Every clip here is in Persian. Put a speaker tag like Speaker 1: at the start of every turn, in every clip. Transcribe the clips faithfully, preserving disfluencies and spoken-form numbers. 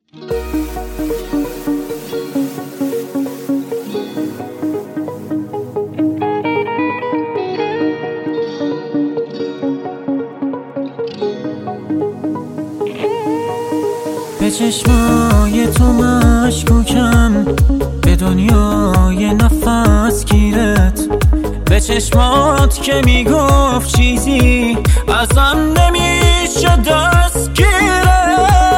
Speaker 1: به چشمای تو مشکوکم، به دنیای نفس گیرت، به چشمات که میگفت چیزی ازم نمیشه دستگیره.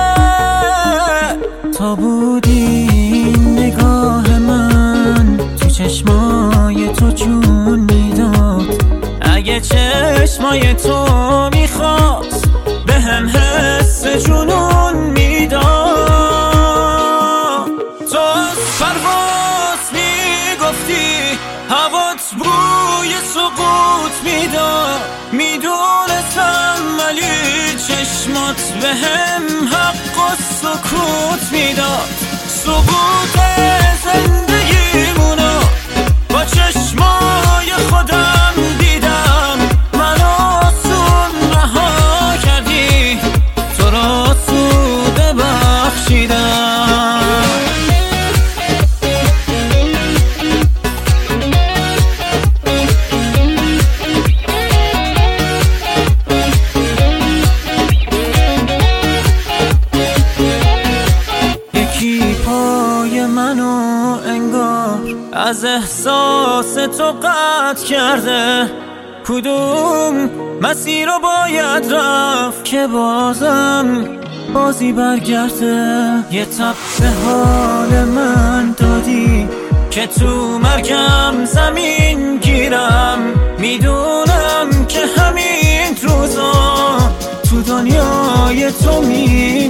Speaker 1: تا بودی نگاه من تو چشمای تو جون میداد، اگه چشمای تو میخواست به هم حس جنون میداد. تو از پرواز میگفتی هوات بوی سقوط میداد، میدونستم ولی چشمات به هم حق و سکوت میداد. سقوط زندگیمونو با چشمای خودم دیدم، منو آسون رها کردی، تو را سوده بخشیدم. یکی پای منو انگار از احساس تو قطع کرده، کدوم مسیر رو باید رفت که بازم بازی برگرده. یه تب به حال من دادی که تو مرگم زمین گیرم، میدونم که همین روزا تو دنیای تو می